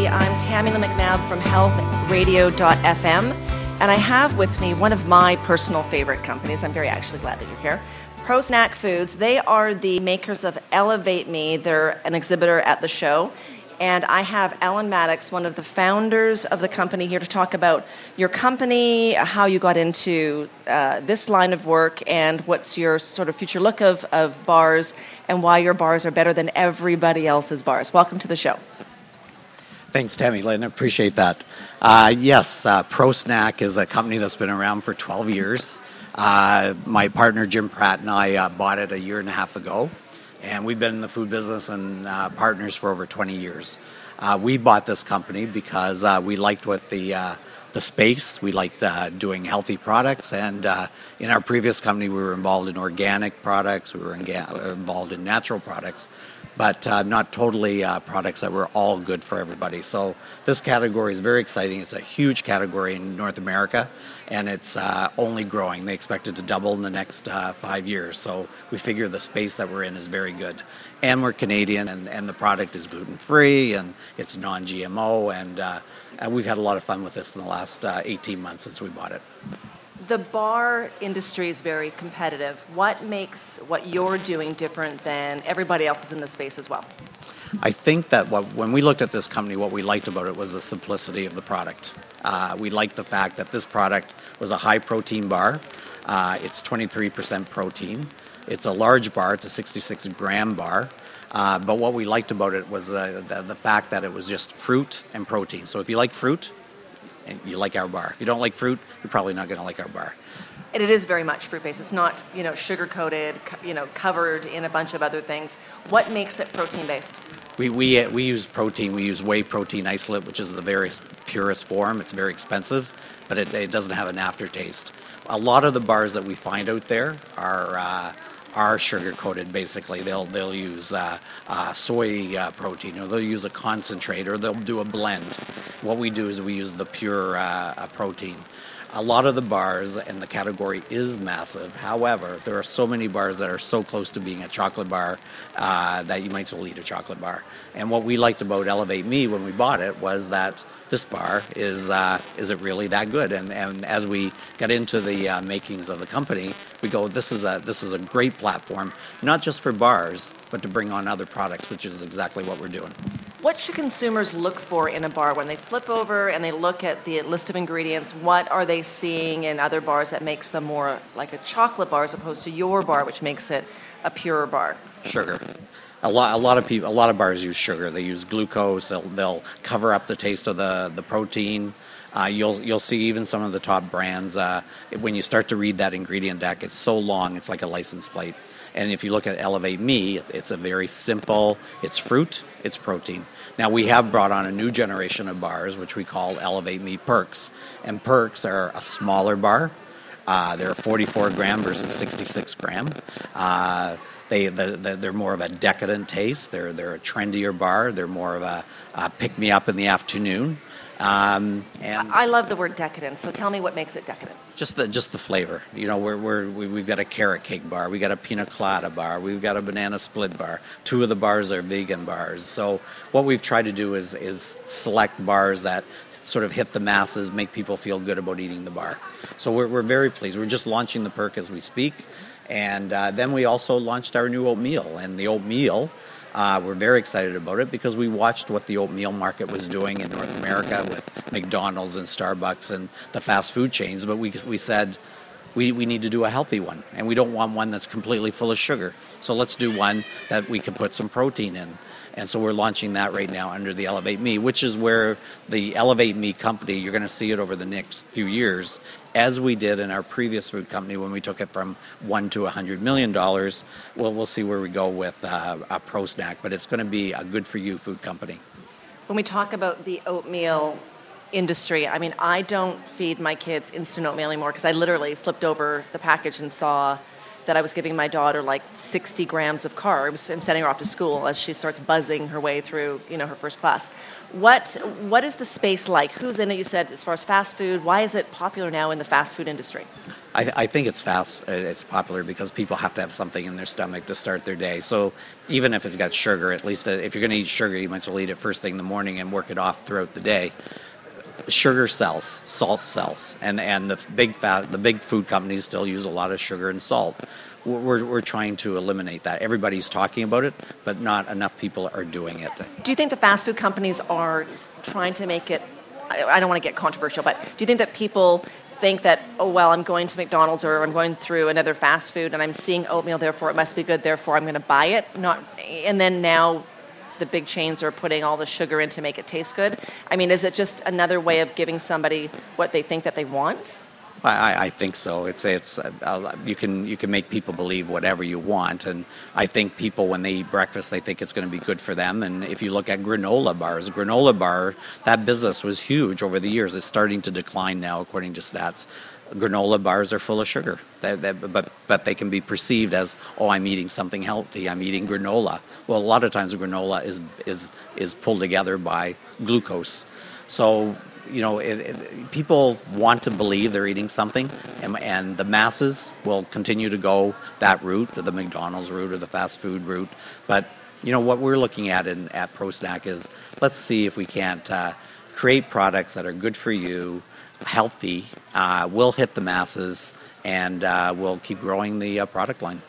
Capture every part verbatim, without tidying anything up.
I'm Tammy Lynn McNabb from health radio dot f m, and I have with me one of my personal favorite companies. I'm very actually glad that you're here. ProSnack Foods. They are the makers of Elevate Me. They're an exhibitor at the show. And I have Alan Maddox, one of the founders of the company, here to talk about your company, how you got into uh, this line of work, and what's your sort of future look of, of bars, and why your bars are better than everybody else's bars. Welcome to the show. Thanks, Tammy Lynn. I appreciate that. Uh, yes, uh, ProSnack is a company that's been around for twelve years. Uh, my partner, Jim Pratt, and I uh, bought it a year and a half ago. And we've been in the food business and uh, partners for over twenty years. Uh, we bought this company because uh, we liked what the uh, the space. We liked uh, doing healthy products. And uh, in our previous company, we were involved in organic products. We were in, involved in natural products, but uh, not totally uh, products that were all good for everybody. So this category is very exciting. It's a huge category in North America, and it's uh, only growing. They expect it to double in the next uh, five years. So we figure the space that we're in is very good. And we're Canadian, and, and the product is gluten-free, and it's non-G M O, and, uh, and we've had a lot of fun with this in the last uh, eighteen months since we bought it. The bar industry is very competitive. What makes what you're doing different than everybody else is in the space as well? I think that what, when we looked at this company, what we liked about it was the simplicity of the product. Uh, we liked the fact that this product was a high-protein bar. Uh, it's twenty-three percent protein. It's a large bar. It's a sixty-six gram bar. Uh, but what we liked about it was the, the, the fact that it was just fruit and protein. So if you like fruit, and you like our bar. If you don't like fruit, you're probably not going to like our bar. And it is very much fruit-based. It's not, you know, sugar-coated, you know, covered in a bunch of other things. What makes it protein-based? We we we use protein. We use whey protein isolate, which is the very purest form. It's very expensive, but it, it doesn't have an aftertaste. A lot of the bars that we find out there are uh, are sugar-coated. Basically, they'll they'll use uh, uh, soy uh, protein, or they'll use a concentrate, or they'll do a blend. What we do is we use the pure uh, protein. A lot of the bars, and the category is massive. However, there are so many bars that are so close to being a chocolate bar uh, that you might as well eat a chocolate bar. And what we liked about Elevate Me when we bought it was that this bar is uh, is it really that good? And and as we got into the uh, makings of the company, we go, this is a this is a great platform, not just for bars, but to bring on other products, which is exactly what we're doing. What should consumers look for in a bar when they flip over and they look at the list of ingredients? What are they seeing in other bars that makes them more like a chocolate bar as opposed to your bar, which makes it a purer bar? Sugar. A lot, a lot of people, a lot of bars use sugar. They use glucose. They'll, they'll cover up the taste of the the protein. Uh, you'll you'll see even some of the top brands. Uh, when you start to read that ingredient deck, it's so long, it's like a license plate. And if you look at Elevate Me, it's, it's a very simple. It's fruit. It's protein. Now we have brought on a new generation of bars, which we call Elevate Me Perks. And Perks are a smaller bar. Uh, they're forty-four gram versus sixty-six gram. Uh, They, the, the, they're more of a decadent taste. They're they're a trendier bar. They're more of a, a pick-me-up in the afternoon. Um, and I love the word decadent. So tell me what makes it decadent. Just the just the flavor. You know, we're we're we, we've got a carrot cake bar. We got a pina colada bar. We've got a banana split bar. Two of the bars are vegan bars. So what we've tried to do is is select bars that sort of hit the masses, make people feel good about eating the bar. So we're we're very pleased. We're just launching the perk as we speak. And uh, then we also launched our new oatmeal. And the oatmeal, uh, we're very excited about it because we watched what the oatmeal market was doing in North America with McDonald's and Starbucks and the fast food chains. But we we said we, we need to do a healthy one. And we don't want one that's completely full of sugar. So let's do one that we can put some protein in. And so we're launching that right now under the Elevate Me, which is where the Elevate Me company, you're going to see it over the next few years, as we did in our previous food company when we took it from one to one hundred million dollars. Well, we'll see where we go with uh, a ProSnack, but it's going to be a good-for-you food company. When we talk about the oatmeal industry, I mean, I don't feed my kids instant oatmeal anymore because I literally flipped over the package and saw that I was giving my daughter like sixty grams of carbs and sending her off to school as she starts buzzing her way through, you know, her first class. What what is the space like? Who's in it? You said as far as fast food. Why is it popular now in the fast food industry? I, I think it's fast. It's popular because people have to have something in their stomach to start their day. So even if it's got sugar, at least if you're going to eat sugar, you might as well eat it first thing in the morning and work it off throughout the day. Sugar sells, salt sells, and and the big fat, the big food companies still use a lot of sugar and salt. We're we're trying to eliminate that. Everybody's talking about it, but not enough people are doing it. Do you think the fast food companies are trying to make it? I, I don't want to get controversial, but do you think that people think that, oh, well, I'm going to McDonald's or I'm going through another fast food and I'm seeing oatmeal, therefore it must be good, therefore I'm going to buy it? Not, and then now the big chains are putting all the sugar in to make it taste good. I mean, is it just another way of giving somebody what they think that they want? I, I think so. It's it's uh, you can you can make people believe whatever you want, and I think people when they eat breakfast they think it's going to be good for them. And if you look at granola bars, granola bar that business was huge over the years. It's starting to decline now, according to stats. Granola bars are full of sugar, that, that, but but they can be perceived as, oh, I'm eating something healthy. I'm eating granola. Well, a lot of times granola is is is pulled together by glucose, so. You know, it, it, people want to believe they're eating something, and, and the masses will continue to go that route, the McDonald's route or the fast food route. But, you know, what we're looking at in, at ProSnack is let's see if we can't uh, create products that are good for you, healthy, uh, will hit the masses, and uh, we'll keep growing the uh, product line.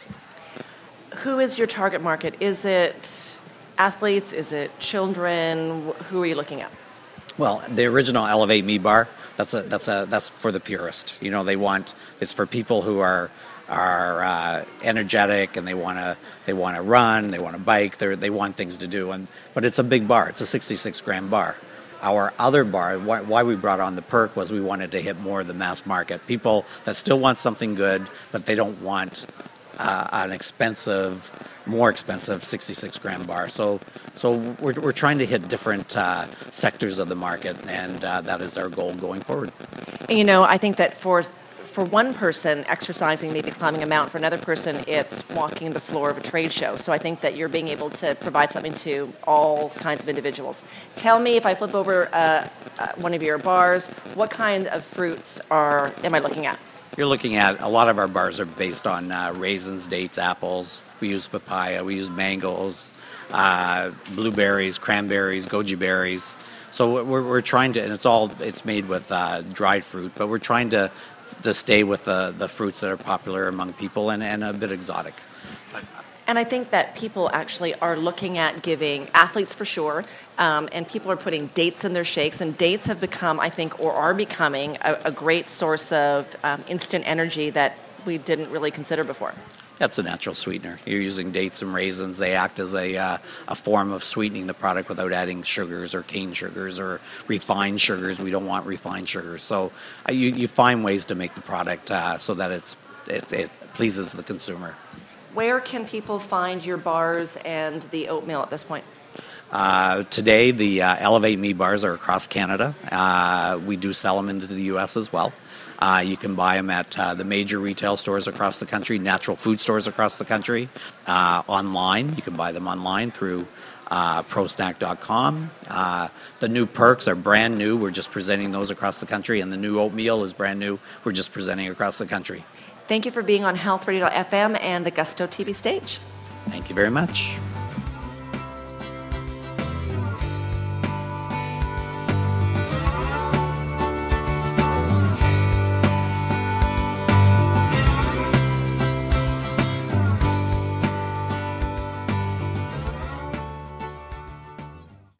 Who is your target market? Is it athletes? Is it children? Who are you looking at? Well, the original Elevate Me bar, that's a that's a that's for the purist. You know, they want it's for people who are are uh, energetic and they want to they want to run, they want to bike, they they want things to do. And but it's a big bar. It's a sixty-six gram bar. Our other bar, why, why we brought on the Perk was we wanted to hit more of the mass market. People that still want something good, but they don't want uh, an expensive, more expensive sixty-six gram bar. So so we're we're trying to hit different uh, sectors of the market, and uh, that is our goal going forward. And, you know, I think that for for one person, exercising, maybe climbing a mountain. For another person, it's walking the floor of a trade show. So I think that you're being able to provide something to all kinds of individuals. Tell me, if I flip over uh, uh, one of your bars, what kind of fruits are am I looking at? You're looking at a lot of our bars are based on uh, raisins, dates, apples. We use papaya, we use mangoes, uh, blueberries, cranberries, goji berries. So we're we're trying to, and it's all it's made with uh, dried fruit, but we're trying to to stay with the the fruits that are popular among people and, and a bit exotic. And I think that people actually are looking at giving athletes for sure, um, and people are putting dates in their shakes. And dates have become, I think, or are becoming a, a great source of um, instant energy that we didn't really consider before. That's a natural sweetener. You're using dates and raisins. They act as a uh, a form of sweetening the product without adding sugars or cane sugars or refined sugars. We don't want refined sugars. So uh, you you find ways to make the product uh, so that it's it, it pleases the consumer. Where can people find your bars and the oatmeal at this point? Uh, today, the uh, Elevate Me bars are across Canada. Uh, we do sell them into the U S as well. Uh, you can buy them at uh, the major retail stores across the country, natural food stores across the country, uh, online. You can buy them online through uh, pro snack dot com. Uh, the new Perks are brand new. We're just presenting those across the country, and the new oatmeal is brand new. We're just presenting across the country. Thank you for being on health radio dot f m and the Gusto T V stage. Thank you very much.